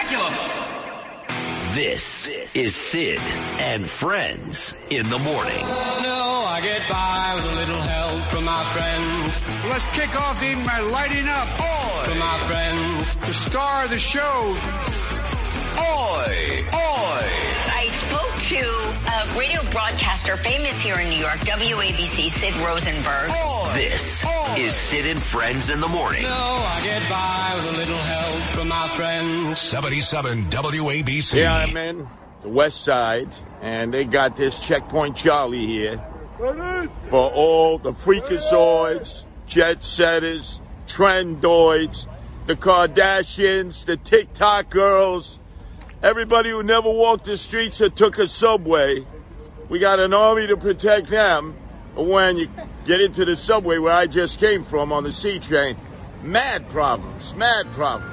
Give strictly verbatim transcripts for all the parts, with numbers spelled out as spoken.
spectacular. This is Sid and Friends in the Morning. No, I get by with a little help from my friends. Let's kick off the evening by lighting up. Oi! From my friends. The star of the show. Oi! Oi! I spoke to a radio broadcaster famous here in New York, W A B C, Sid Rosenberg. Oi! This Oi! is Sid and Friends in the Morning. No, I get by with a little help from my friends. seventy-seven W A B C. Yeah, I'm in the West Side, and they got this Checkpoint Charlie here for all the freakazoids, jet setters, trendoids, the Kardashians, the TikTok girls, everybody who never walked the streets or took a subway. We got an army to protect them. When you get into the subway where I just came from on the C train, mad problems, mad problems.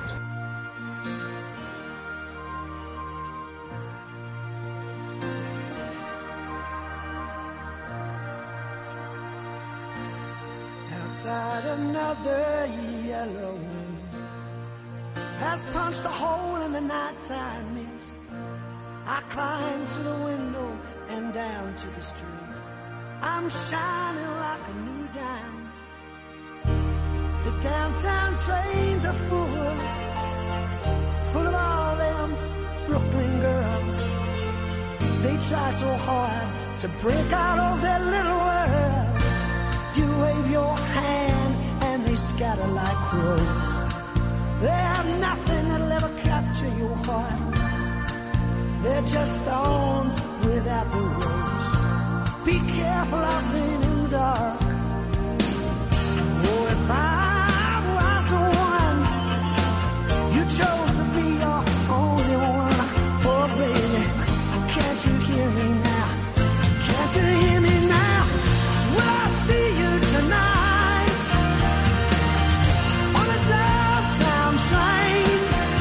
Outside another yellow wind has punched a hole in the nighttime mist. I climb to the window and down to the street. I'm shining like a new dime. The downtown trains are full, full of all them Brooklyn girls. They try so hard to break out of their little world. You wave your hand and they scatter like crows. They have nothing that'll ever capture your heart. They're just thorns without the rose. Be careful out there in the dark. Oh, if I was the one you chose to be your only one. Oh, baby, can't you hear me now? Can't you hear me now? Will I see you tonight on a downtown train?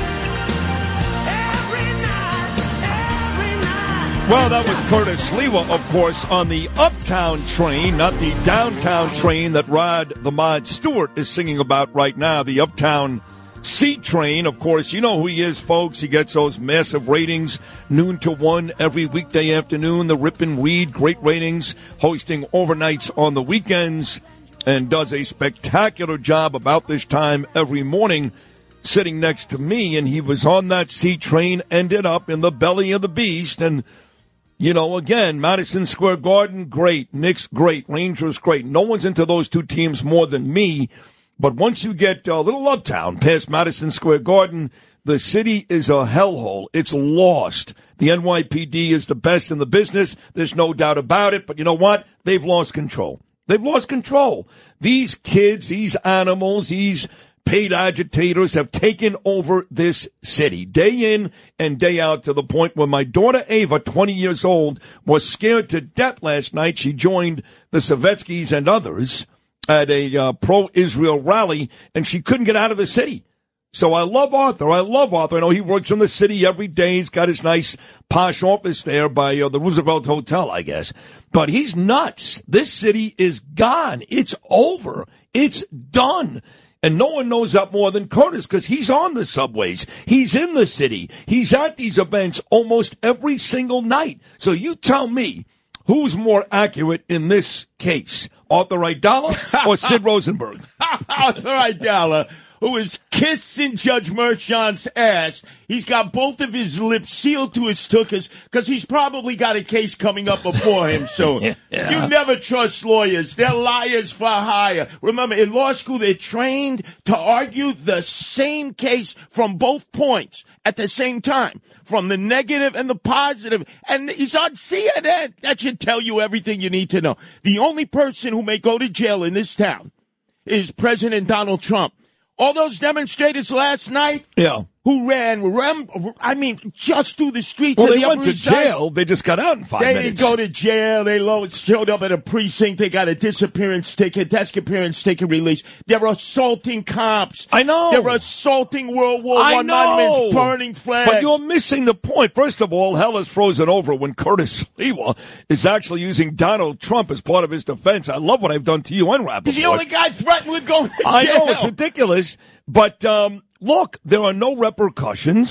Every night, every night. Well, that was Curtis Sliwa, of course, on the Uptown train, not the downtown train that Rod the Mod Stewart is singing about right now. The Uptown C train, of course, you know who he is, folks. He gets those massive ratings, noon to one every weekday afternoon. The Rip and Read, great ratings, hosting overnights on the weekends, and does a spectacular job about this time every morning, sitting next to me. And he was on that C train, ended up in the belly of the beast. And, you know, again, Madison Square Garden, great. Knicks, great. Rangers, great. No one's into those two teams more than me. But once you get a little uptown past Madison Square Garden, the city is a hellhole. It's lost. The N Y P D is the best in the business. There's no doubt about it. But you know what? They've lost control. They've lost control. These kids, these animals, these paid agitators have taken over this city day in and day out, to the point where my daughter Ava, twenty years old, was scared to death last night. She joined the Savetsky's and others at a uh, pro-Israel rally, and she couldn't get out of the city. So I love Arthur. I love Arthur. I know he works in the city every day. He's got his nice posh office there by uh, the Roosevelt Hotel, I guess. But he's nuts. This city is gone. It's over. It's done. And no one knows that more than Curtis, because he's on the subways. He's in the city. He's at these events almost every single night. So you tell me, who's more accurate in this case? Arthur Aidala or Sid Rosenberg? Arthur Aidala, who is kissing Judge Merchan's ass. He's got both of his lips sealed to his tuchus because he's probably got a case coming up before him soon. Yeah. You never trust lawyers. They're liars for hire. Remember, in law school, they're trained to argue the same case from both points at the same time, from the negative and the positive. And he's on C N N. That should tell you everything you need to know. The only person who may go to jail in this town is President Donald Trump. All those demonstrators last night, yeah, who ran, rem, I mean, just through the streets well, of the the went Upper to East Side. jail. They just got out in five they minutes. They didn't go to jail. They lo- showed up at a precinct. They got a disappearance ticket, desk appearance ticket release. They're assaulting cops. I know. They're assaulting World War I One know. monuments, burning flags. But you're missing the point. First of all, hell is frozen over when Curtis Sliwa is actually using Donald Trump as part of his defense. I love what I've done to you and Rappaport. He's the only guy threatened with going to jail. I know, it's ridiculous. But, um, look, there are no repercussions.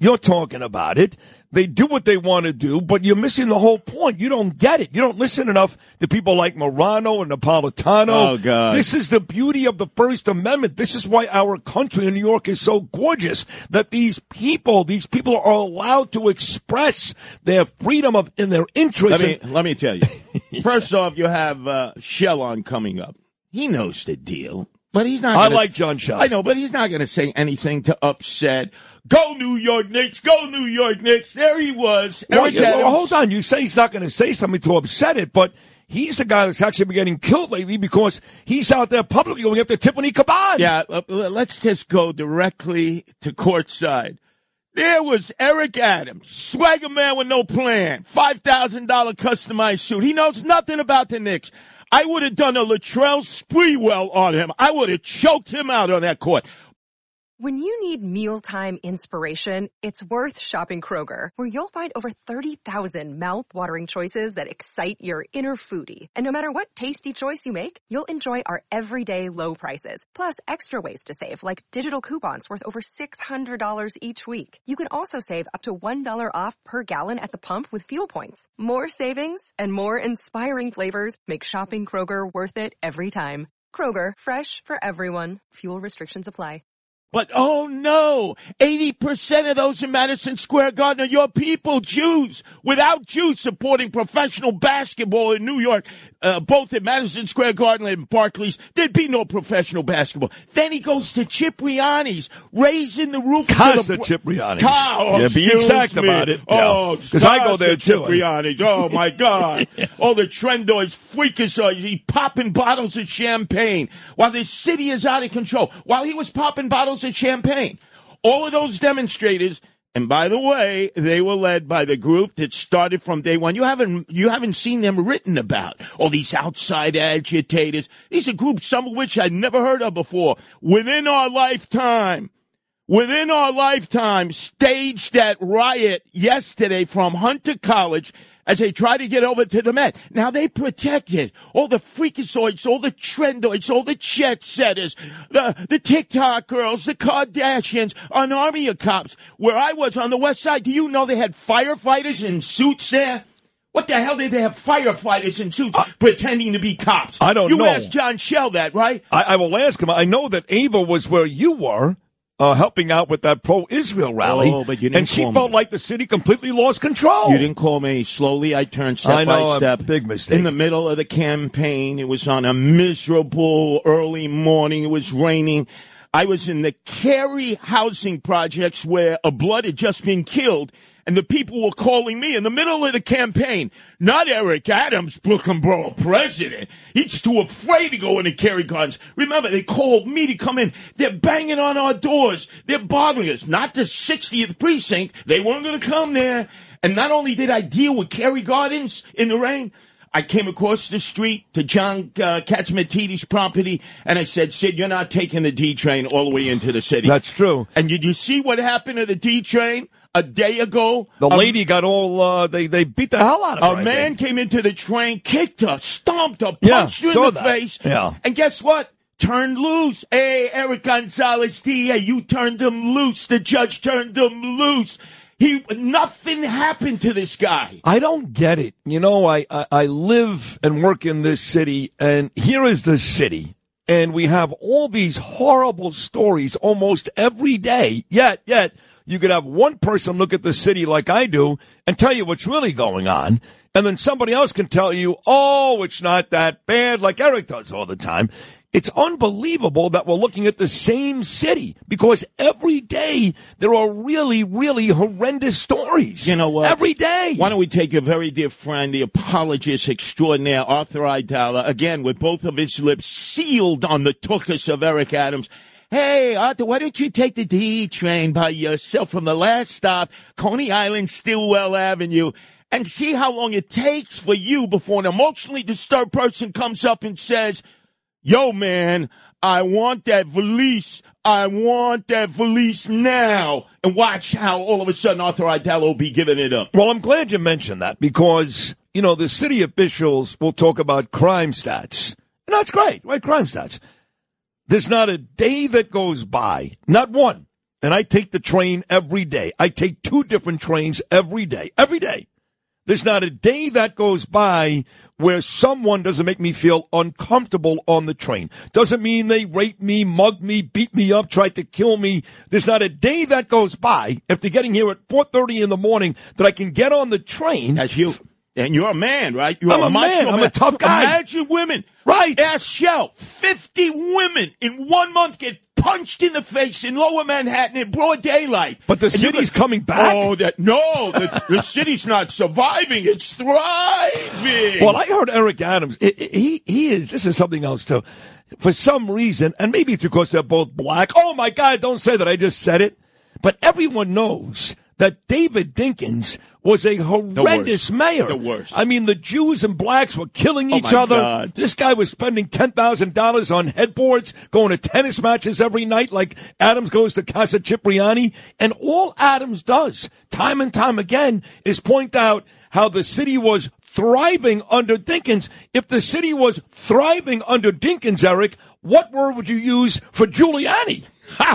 You're talking about it. They do what they want to do, but you're missing the whole point. You don't get it. You don't listen enough to people like Morano and Napolitano. Oh, God. This is the beauty of the First Amendment. This is why our country in New York is so gorgeous, that these people, these people are allowed to express their freedom of in their interests. Let me, let me tell you. First off, you have uh, Shellon coming up. He knows the deal. But he's not. I gonna, like John Shellon. I know, but he's not going to say anything to upset. Go New York Knicks! Go New York Knicks! There he was. Well, Eric yeah, well, Adams. hold on. You say he's not going to say something to upset it, but he's the guy that's actually been getting killed lately because he's out there publicly going after Tiffany Caban. Yeah, uh, let's just go directly to courtside. There was Eric Adams, swagger man with no plan, five thousand dollars customized suit. He knows nothing about the Knicks. I would have done a Latrell Sprewell on him. I would have choked him out on that court. When you need mealtime inspiration, it's worth shopping Kroger, where you'll find over thirty thousand mouth-watering choices that excite your inner foodie. And no matter what tasty choice you make, you'll enjoy our everyday low prices, plus extra ways to save, like digital coupons worth over six hundred dollars each week. You can also save up to one dollar off per gallon at the pump with fuel points. More savings and more inspiring flavors make shopping Kroger worth it every time. Kroger, fresh for everyone. Fuel restrictions apply. But, oh, no, eighty percent of those in Madison Square Garden are your people, Jews. Without Jews supporting professional basketball in New York, uh, both at Madison Square Garden and Barclays, there'd be no professional basketball. Then he goes to Cipriani's, raising the roof. Casa the, Cipriani's. Oh, yeah, be exact me. about it. Oh, because I go there, too. Cipriani's. Oh, my God. yeah. All the trendoids, freakazoids, he popping bottles of champagne while the city is out of control. While he was popping bottles of champagne. All of those demonstrators, and by the way, they were led by the group that started from day one. You haven't you haven't seen them written about. All these outside agitators. These are groups, some of which I'd never heard of before. Within our lifetime, within our lifetime, staged that riot yesterday from Hunter College as they try to get over to the Met. Now, they protected all the freakazoids, all the trendoids, all the jet setters, the, the TikTok girls, the Kardashians, an army of cops. Where I was on the West Side, do you know they had firefighters in suits there? What the hell did they have firefighters in suits uh, pretending to be cops? I don't you know. You asked John Shell that, right? I, I will ask him. I know that Ava was where you were. Uh, helping out with that pro-Israel rally, oh, but you didn't and she call felt me. like the city completely lost control. You didn't call me. Slowly, I turned step I know, by step. A big mistake. In the middle of the campaign, it was on a miserable early morning. It was raining. I was in the Cary housing projects where a blood had just been killed, and the people were calling me in the middle of the campaign. Not Eric Adams, Brooklyn Borough president. He's too afraid to go into Cary Gardens. Remember, they called me to come in. They're banging on our doors. They're bothering us. Not the sixtieth precinct. They weren't going to come there. And not only did I deal with Cary Gardens in the rain, I came across the street to John uh, Catsimatidis' property, and I said, Sid, you're not taking the D train all the way into the city. That's true. And did you see what happened to the D train? A day ago, the a, lady got all, uh, they, they beat the hell out of her. A man came into the train, kicked her, stomped her, yeah, punched her in the that. face. Yeah. And guess what? Turned loose. Hey, Eric Gonzalez D, hey, you turned him loose. The judge turned him loose. He, nothing happened to this guy. I don't get it. You know, I, I, I live and work in this city, and here is the city. And we have all these horrible stories almost every day. Yet, yet, you could have one person look at the city like I do and tell you what's really going on. And then somebody else can tell you, oh, it's not that bad, like Eric does all the time. It's unbelievable that we're looking at the same city because every day there are really, really horrendous stories. You know what? Every day. Why don't we take a very dear friend, the apologist extraordinaire, Arthur Aidala, again, with both of his lips sealed on the tuchus of Eric Adams. Hey, Arthur, why don't you take the D train by yourself from the last stop, Coney Island, Stillwell Avenue, and see how long it takes for you before an emotionally disturbed person comes up and says, yo, man, I want that valise. I want that valise now. And watch how all of a sudden Arthur Aidala will be giving it up. Well, I'm glad you mentioned that because, you know, the city officials will talk about crime stats. And that's great, right? Crime stats. There's not a day that goes by, not one, and I take the train every day. I take two different trains every day. Every day. There's not a day that goes by where someone doesn't make me feel uncomfortable on the train. Doesn't mean they rape me, mug me, beat me up, try to kill me. There's not a day that goes by after getting here at four thirty in the morning that I can get on the train. That's you. And you're a man, right? You're I'm a man. I'm man. a tough guy. Imagine women. Right. Ask Shell. fifty women in one month get punched in the face in Lower Manhattan in broad daylight. But the and city's go, coming back. Oh, that no, the, the city's not surviving; it's thriving. Well, I heard Eric Adams. He he is. This is something else too. For some reason, and maybe it's because they're both black. Oh my God! Don't say that. I just said it. But everyone knows that David Dinkins was a horrendous the mayor. The worst. I mean, the Jews and blacks were killing oh each my other. God. This guy was spending ten thousand dollars on headboards, going to tennis matches every night like Adams goes to Casa Cipriani. And all Adams does, time and time again, is point out how the city was thriving under Dinkins. If the city was thriving under Dinkins, Eric, what word would you use for Giuliani?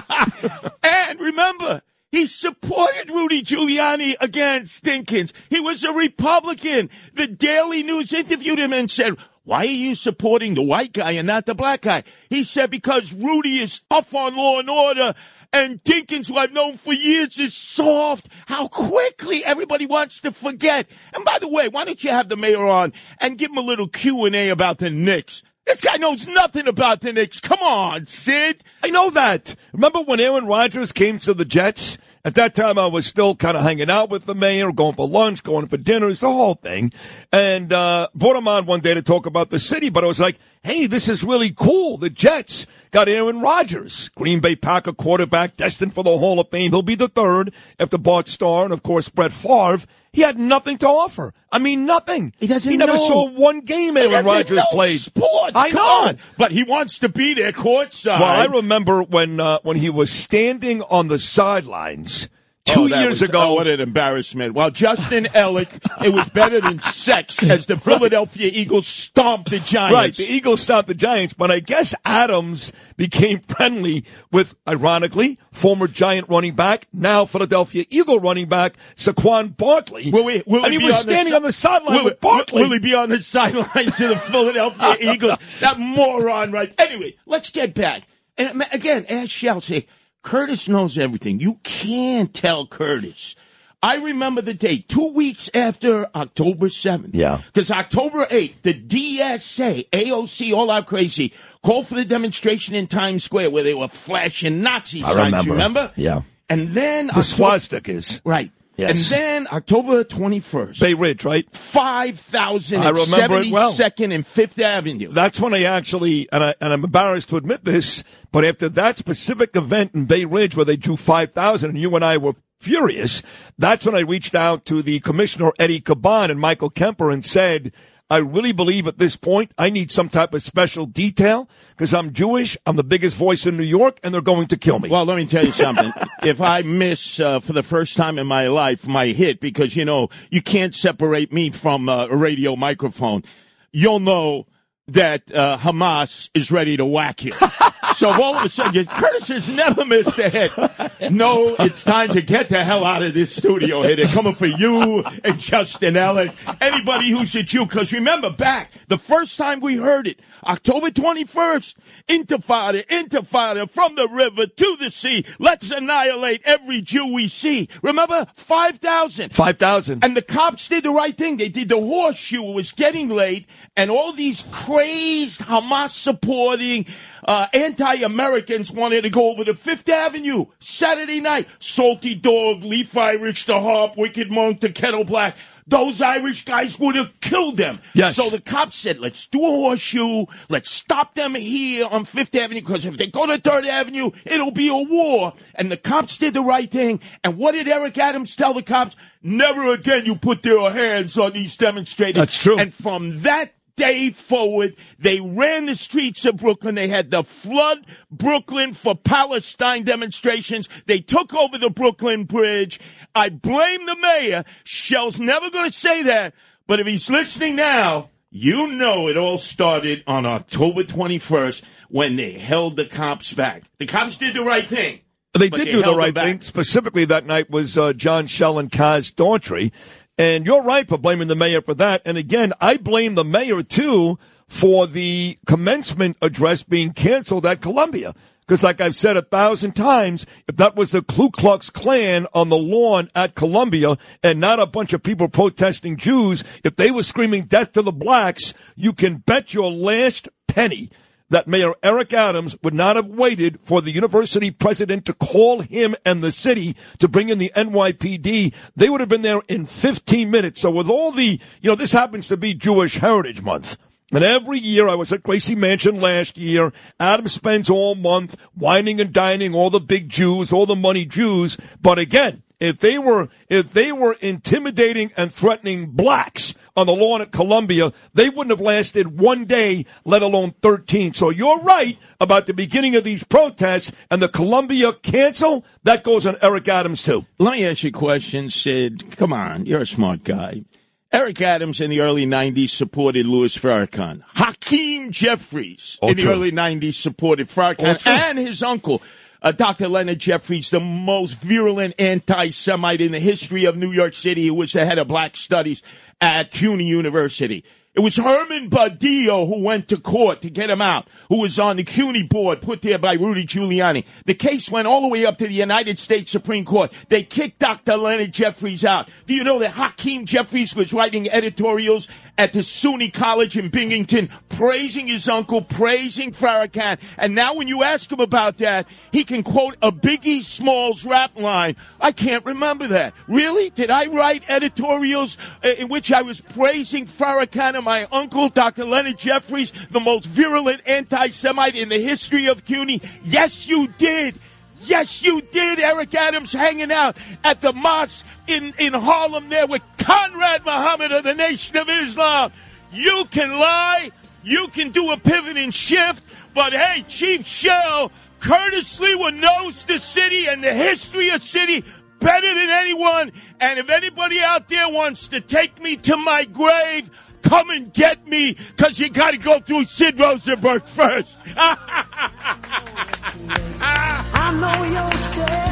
And remember, he supported Rudy Giuliani against Dinkins. He was a Republican. The Daily News interviewed him and said, why are you supporting the white guy and not the black guy? He said, because Rudy is tough on law and order, and Dinkins, who I've known for years, is soft. How quickly everybody wants to forget. And by the way, why don't you have the mayor on and give him a little Q and A about the Knicks? This guy knows nothing about the Knicks. Come on, Sid. I know that. Remember when Aaron Rodgers came to the Jets? At that time, I was still kind of hanging out with the mayor, going for lunch, going for dinners, the whole thing. And uh brought him on one day to talk about the city. But I was like, hey, this is really cool. The Jets got Aaron Rodgers, Green Bay Packer quarterback, destined for the Hall of Fame. He'll be the third after Bart Starr and, of course, Brett Favre. He had nothing to offer. I mean, nothing. He doesn't He never know. saw one game Aaron Rodgers played. Sports. I Come know. on. But he wants to be there courtside. Well, I remember when uh, when he was standing on the sidelines two oh, years was, ago. Oh, what an embarrassment. While Justin Ellick, it was better than sex as the Philadelphia Eagles stomped the Giants. Right, the Eagles stopped the Giants, but I guess Adams became friendly with, ironically, former Giant running back, now Philadelphia Eagle running back, Saquon Barkley. Will we, will and he, he was on standing the, on the sideline will, with Barkley. Will he be on the sidelines of the Philadelphia Eagles? That moron, right? Anyway, let's get back. And again, as Shell say, Curtis knows everything. You can't tell Curtis. I remember the date, two weeks after October seventh. Yeah. Because October eighth, the D S A, A O C, all out crazy, called for the demonstration in Times Square where they were flashing Nazi I signs. remember. You remember? Yeah. And then The swastikas. Right. Yes. And then October twenty-first. Bay Ridge, right? five thousand I remember it well. seventy-second and Fifth Avenue. That's when I actually, and, I, and I'm embarrassed to admit this, but after that specific event in Bay Ridge where they drew five thousand and you and I were furious, that's when I reached out to the commissioner, Eddie Caban, and Michael Kemper and said, I really believe at this point I need some type of special detail because I'm Jewish, I'm the biggest voice in New York, and they're going to kill me. Well, let me tell you something. If I miss uh, for the first time in my life my hit, because, you know, you can't separate me from uh, a radio microphone, you'll know that uh, Hamas is ready to whack you. So all of a sudden, Curtis has never missed a hit. No, it's time to get the hell out of this studio here. They're coming for you and Justin Ellick, anybody who's a Jew. Because remember back, the first time we heard it, October twenty-first, Intifada, Intifada, from the river to the sea. Let's annihilate every Jew we see. Remember, five thousand. five thousand. And the cops did the right thing. They did the horseshoe. It was getting late, and all these crazed Hamas-supporting uh, anti-Americans wanted to go over to Fifth Avenue Saturday night. Salty Dog, Leaf Irish, The Harp, Wicked Monk, The Kettle Black. Those Irish guys would have killed them. Yes. So the cops said, let's do a horseshoe. Let's stop them here on Fifth Avenue, because if they go to Third Avenue, it'll be a war. And the cops did the right thing. And what did Eric Adams tell the cops? Never again you put their hands on these demonstrators. That's true. And from that day forward, they ran the streets of Brooklyn. They had the Flood Brooklyn for Palestine demonstrations. They took over the Brooklyn Bridge. I blame the mayor. Shell's never going to say that. But if he's listening now, you know it all started on October twenty-first when they held the cops back. The cops did the right thing. They but did they do the held right him back. thing. Specifically that night was uh, John Schell and Kaz Daughtry. And you're right for blaming the mayor for that. And again, I blame the mayor, too, for the commencement address being canceled at Columbia. Because like I've said a thousand times, if that was the Ku Klux Klan on the lawn at Columbia and not a bunch of people protesting Jews, if they were screaming death to the blacks, you can bet your last penny that Mayor Eric Adams would not have waited for the university president to call him and the city to bring in the N Y P D. They would have been there in fifteen minutes. So with all the, you know, this happens to be Jewish Heritage Month. And every year, I was at Gracie Mansion last year. Adam spends all month whining and dining all the big Jews, all the money Jews. But again, if they were, if they were intimidating and threatening blacks on the lawn at Columbia, they wouldn't have lasted one day, let alone thirteen. So you're right about the beginning of these protests and the Columbia cancel. That goes on Eric Adams too. Let me ask you a question, Sid. Come on, you're a smart guy. Eric Adams in the early nineties supported Louis Farrakhan. Hakeem Jeffries All in the true. early nineties supported All Farrakhan true. and his uncle, uh, Doctor Leonard Jeffries, the most virulent anti-Semite in the history of New York City, who was the head of black studies at CUNY University. It was Herman Badillo who went to court to get him out, who was on the CUNY board put there by Rudy Giuliani. The case went all the way up to the United States Supreme Court. They kicked Doctor Leonard Jeffries out. Do you know that Hakeem Jeffries was writing editorials at the SUNY College in Binghamton, praising his uncle, praising Farrakhan? And now when you ask him about that, he can quote a Biggie Smalls rap line. I can't remember that. Really? Did I write editorials uh, in which I was praising Farrakhan and my uncle, Doctor Leonard Jeffries, the most virulent anti-Semite in the history of CUNY? Yes, you did. Yes, you did. Eric Adams hanging out at the mosque in, in Harlem there with Conrad Muhammad of the Nation of Islam. You can lie. You can do a pivot and shift. But, hey, Chief Shell, Curtis Lewa knows the city and the history of city better than anyone. And if anybody out there wants to take me to my grave, come and get me, because you got to go through Sid Rosenberg first. I know you're scared.